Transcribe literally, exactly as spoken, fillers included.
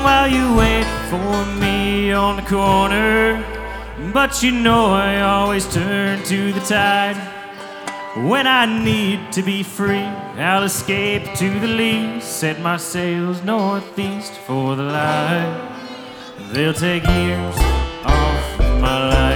while you wait for me on the corner. But you know I always turn to the tide. When I need to be free, I'll escape to the lee, set my sails northeast for the light. They'll take years off my life.